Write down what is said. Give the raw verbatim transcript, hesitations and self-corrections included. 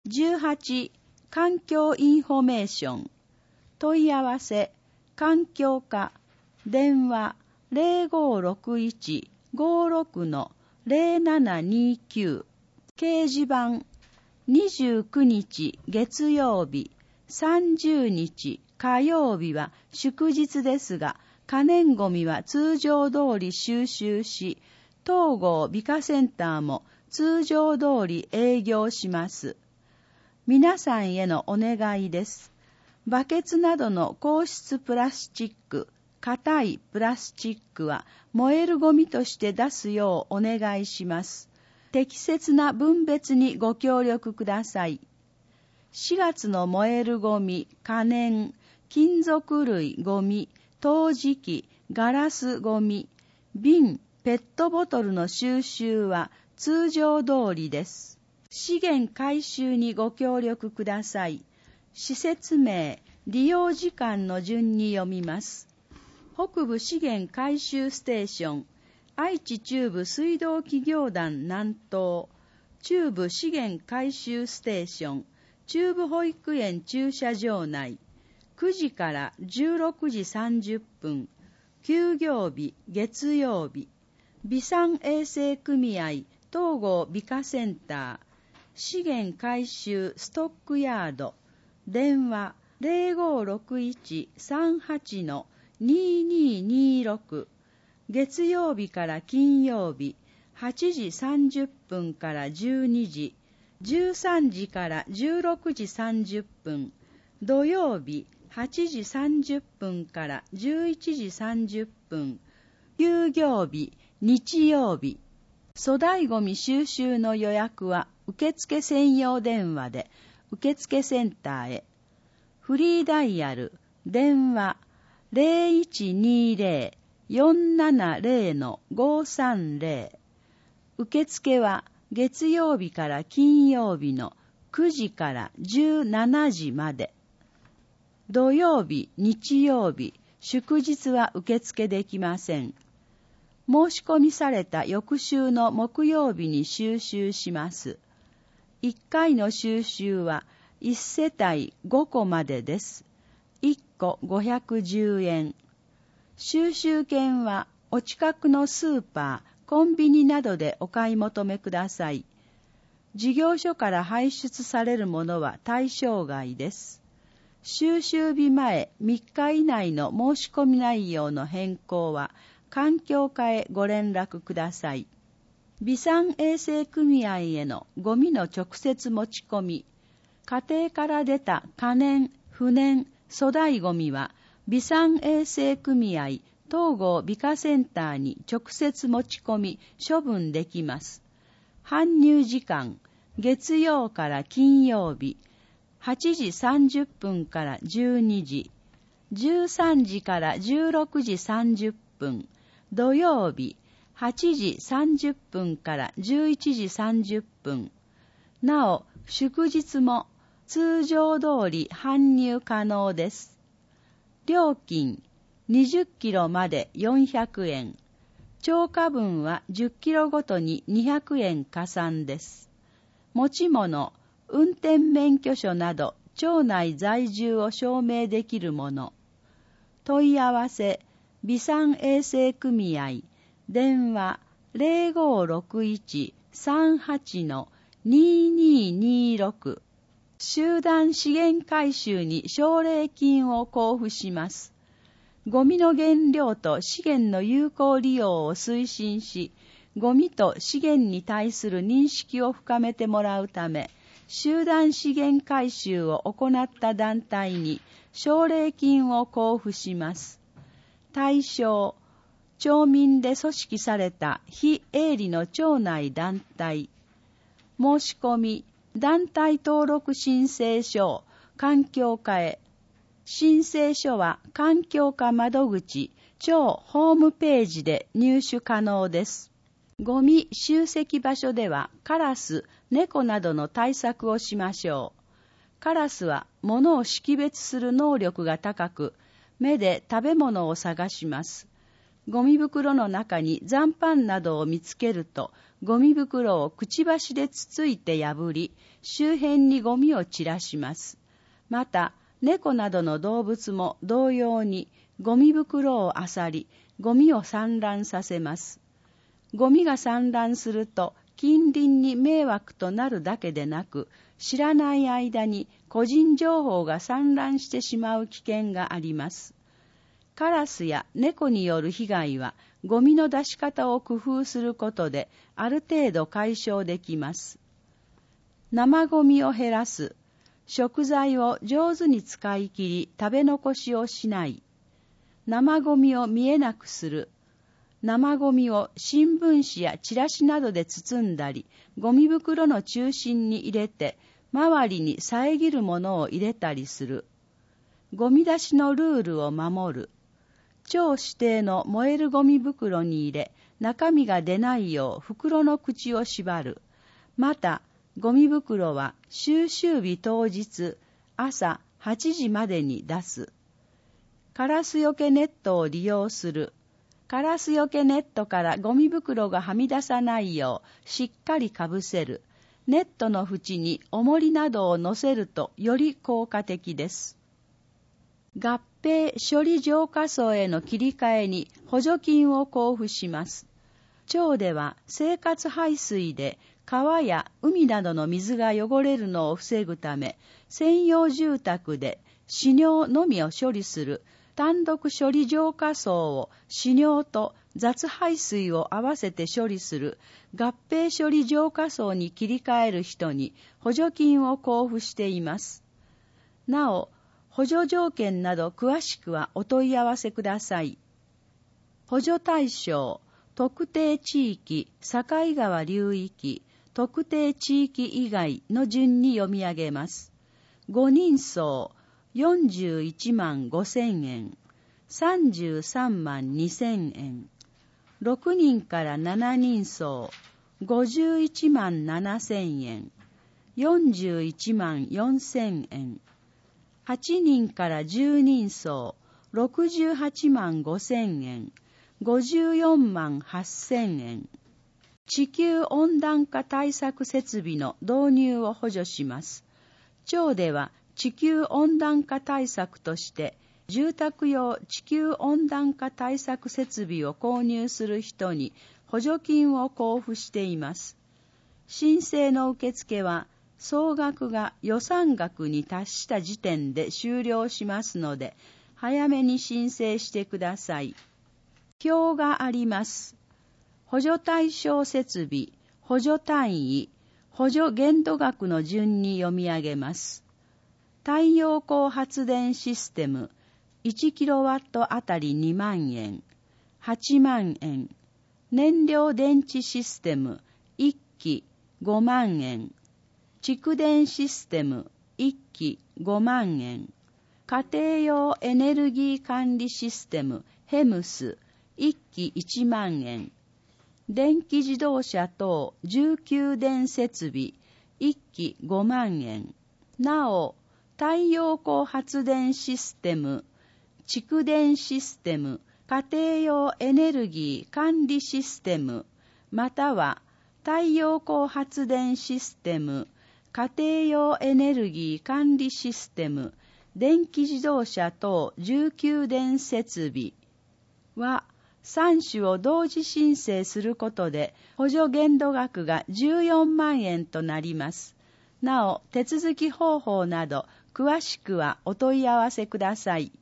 じゅうはち環境インフォメーション問い合わせ環境課電話 ゼロごろくいちごろくのゼロななにきゅう 掲示板にじゅうくにち月曜日さんじゅうにち火曜日は祝日ですが可燃ごみは通常通り収集し東郷美化センターも通常通り営業します。皆さんへのお願いです。バケツなどの硬質プラスチック、硬いプラスチックは燃えるゴミとして出すようお願いします。適切な分別にご協力ください。しがつの燃えるゴミ、可燃、金属類ゴミ、陶磁器、ガラスゴミ、瓶、ペットボトルの収集は通常通りです。資源回収にご協力ください。施設名、利用時間の順に読みます。北部資源回収ステーション、愛知中部水道企業団南東、中部資源回収ステーション、中部保育園駐車場内、くじからじゅうろくじさんじゅっぷん、休業日月曜日、微産衛生組合東郷美化センター、資源回収ストックヤード、電話 ゼロごろくいちさんはちのにににろく、月曜日から金曜日はちじさんじゅっぷんからじゅうにじ、じゅうさんじからじゅうろくじさんじゅっぷん、土曜日はちじさんじゅっぷんからじゅういちじさんじゅっぷん、休業日日曜日。粗大ごみ収集の予約は受付専用電話で受付センターへ。フリーダイヤル電話 ゼロいちにゼロ よんななゼロのごさんゼロ。受付は月曜日から金曜日のくじからじゅうしちじまで。土曜日、日曜日、祝日は受付できません。申し込みされた翌週の木曜日に収集します。いっかいの収集はいち世帯ごこまでです。いっこごひゃくじゅうえん。収集券はお近くのスーパー、コンビニなどでお買い求めください。事業所から排出されるものは対象外です。収集日前みっか以内の申し込み内容の変更は環境課へご連絡ください。微産衛生組合へのゴミの直接持ち込み、家庭から出た可燃、不燃、粗大ゴミは微産衛生組合東郷美化センターに直接持ち込み処分できます。搬入時間、月曜から金曜日、はちじさんじゅっぷんからじゅうにじ、じゅうさんじからじゅうろくじさんじゅっぷん、土曜日、はちじさんじゅっぷんからじゅういちじさんじゅっぷん。なお、祝日も通常通り搬入可能です。料金、にじゅっキロまでよんひゃくえん。超過分はじゅっキロごとににひゃくえん加算です。持ち物、運転免許証など町内在住を証明できるもの。問い合わせ、微産衛生組合、電話 ゼロごろくいちさんはちのにににろく。集団資源回収に奨励金を交付します。ゴミの原料と資源の有効利用を推進し、ゴミと資源に対する認識を深めてもらうため、集団資源回収を行った団体に奨励金を交付します。対象、町民で組織された非営利の町内団体。申し込み、団体登録申請書を環境課へ。申請書は環境課窓口、町ホームページで入手可能です。ゴミ集積場所ではカラス、猫などの対策をしましょう。カラスは物を識別する能力が高く、目で食べ物を探します。 ゴミ袋の中に残飯などを見つけると、ゴミ袋をくちばしでつついて破り、周辺にゴミを散らします。また、猫などの動物も同様にゴミ袋を漁り、ゴミを散乱させます。ゴミが散乱すると、近隣に迷惑となるだけでなく、知らない間に個人情報が散乱してしまう危険があります。カラスや猫による被害は、ゴミの出し方を工夫することで、ある程度解消できます。生ゴミを減らす。食材を上手に使い切り、食べ残しをしない。生ゴミを見えなくする。生ゴミを新聞紙やチラシなどで包んだり、ゴミ袋の中心に入れて、周りに遮るものを入れたりする。ゴミ出しのルールを守る。町指定の燃えるゴミ袋に入れ、中身が出ないよう袋の口を縛る。また、ゴミ袋は収集日当日、朝はちじまでに出す。カラスよけネットを利用する。カラスよけネットからゴミ袋がはみ出さないようしっかりかぶせる。ネットの縁に重りなどを乗せるとより効果的です。合併処理浄化槽への切り替えに補助金を交付します。町では生活排水で川や海などの水が汚れるのを防ぐため、専用住宅で屎尿のみを処理する単独処理浄化槽を屎尿と雑排水を合わせて処理する合併処理浄化槽に切り替える人に補助金を交付しています。なお、補助条件など詳しくはお問い合わせください。補助対象、特定地域、境川流域、特定地域以外の順に読み上げます。ごにん層、よんじゅういちまんごせんえん、さんじゅうさんまんにせんえん、ろくにんからななにん層、ごじゅういちまんななせんえん、よんじゅういちまんよんせんえん、はちにんからじゅうにん層、ろくじゅうはちまんごせんえん、ごじゅうよんまんはっせんえん。地球温暖化対策設備の導入を補助します。町では地球温暖化対策として、住宅用地球温暖化対策設備を購入する人に補助金を交付しています。申請の受付は、総額が予算額に達した時点で終了しますので、早めに申請してください。表があります。補助対象設備、補助単位、補助限度額の順に読み上げます。太陽光発電システム、いちキロワットあたりにまんえん、はちまんえん。燃料電池システム、いっきごまんえん。蓄電システムいっきごまんえん。家庭用エネルギー管理システムヘムスいっきいちまんえん。電気自動車等重給電設備いっきごまんえん。なお、太陽光発電システム、蓄電システム、家庭用エネルギー管理システム、または太陽光発電システム、家庭用エネルギー管理システム、電気自動車等重給電設備はさん種を同時申請することで補助限度額がじゅうよんまんえんとなります。なお、手続き方法など詳しくはお問い合わせください。